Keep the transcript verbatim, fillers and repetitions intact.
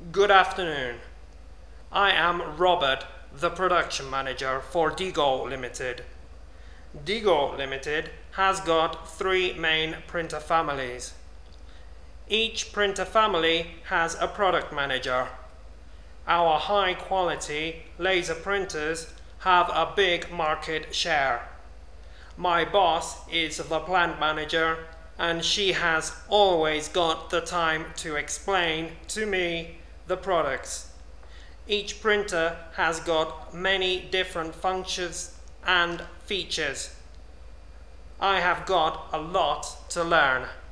Good afternoon. I am Robert, the production manager for Digo Limited. Digo Limited has got three main printer families. Each printer family has a product manager. Our high quality laser printers have a big market share. My boss is the plant manager, and she has always got the time to explain to me the products. Each printer has got many different functions and features. I have got a lot to learn.